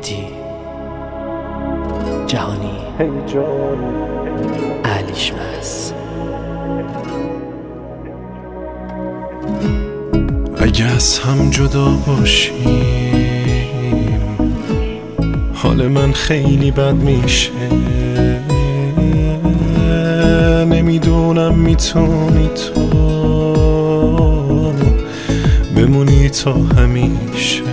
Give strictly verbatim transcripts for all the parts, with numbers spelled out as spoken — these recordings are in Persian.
مهدی جهانی علیشمس. اگه از هم جدا باشیم حال من خیلی بد میشه، نمیدونم میتونی تو بمونی تا همیشه.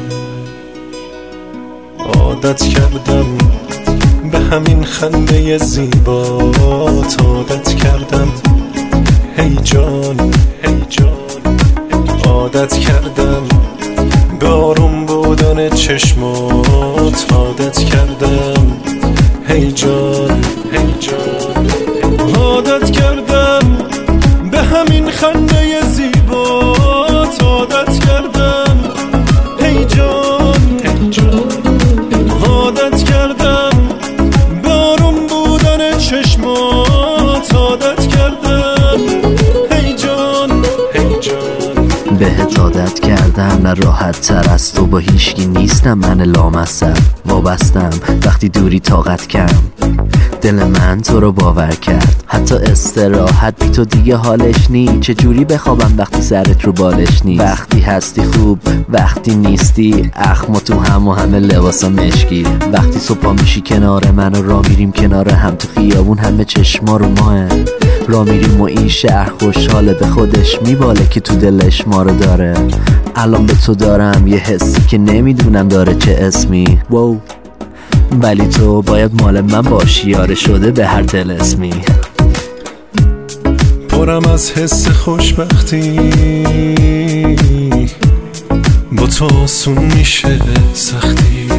عادت کردم به همین خنده زیبات، عادت کردم هی جان هی جان، عادت کردم به آروم بودن چشمات، عادت کردم هی جان هی جان، عادت کردم به همین خنده زیبات، عادت کردم هی جان هی جان، عادت کردم به آروم بودن چشمات، عادت کردم هی جان هی جان. بهت عادت کردم نه راحت تر از تو، با هیچکی نیستم من لامصب، وابستم وقتی دوری طاقت کم، دل من تو رو باور کرد، حتی استراحت بی تو دیگه حالش نی، چجوری بخوابم وقتی سرت رو بالش نیست، وقتی هستی خوب وقتی نیستی اخم و تو هم و همه لباسا مشکی، وقتی صبح میشی کنار من و را میریم کنار هم تو خیابون همه چشما رو ماه، را میریم و این شهر خوشحاله به خودش میباله که تو دلش ما رو داره. الان به تو دارم یه حسی که نمیدونم داره چه اسمی، واو ولی تو باید مال من باشی، یاره شده به هر دل اسمی. پرم از حس خوشبختی با تو آسون میشه سختی،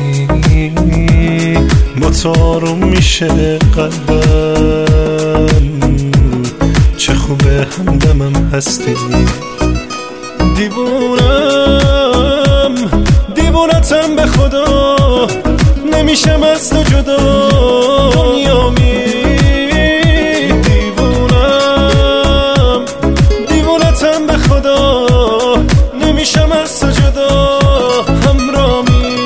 با تو آروم میشه قلبم، چه خوبه همدمم هستی. دیوونم دیوونتم به خدا، نمیشم از تو جدا دنیامی. دیوونم دیوونتم به خدا، نمیشم از تو جدا همرامی.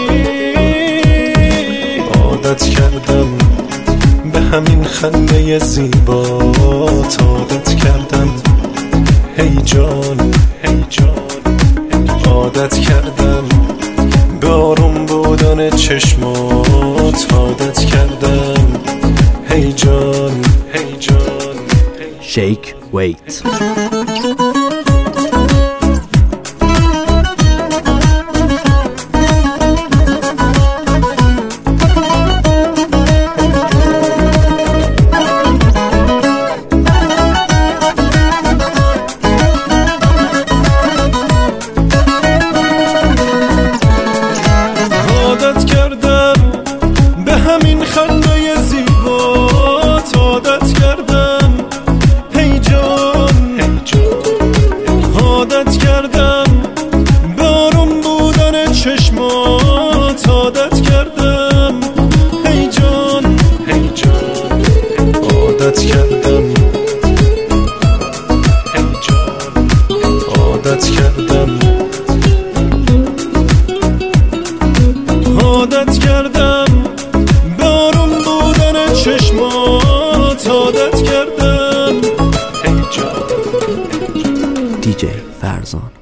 عادت کردم به همین خنده زیبات، عادت کردم هی جان هی جان، عادت کردم به آروم بودن چشمات، عادت کردم هی جان هی جان. شیک ویت عادت کردم به آروم بودن چشمات، عادت کردم هی جان هی جان، عادت کردم هی جان، عادت کردم عادت کردم به آروم بودن چشمات، عادت کردم هی جان. دی جی فرزان.